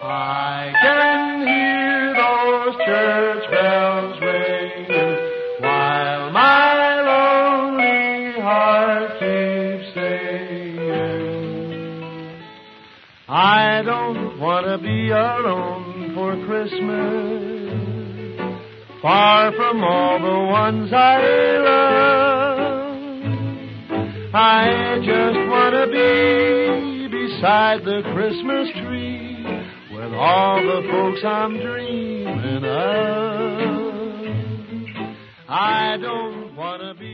I can hear those church bells ringing while my lonely heart keeps singing. I don't want to be alone for Christmas, far from all the ones I love. I just want to be beside the Christmas tree with all the folks I'm dreaming of. I don't want to be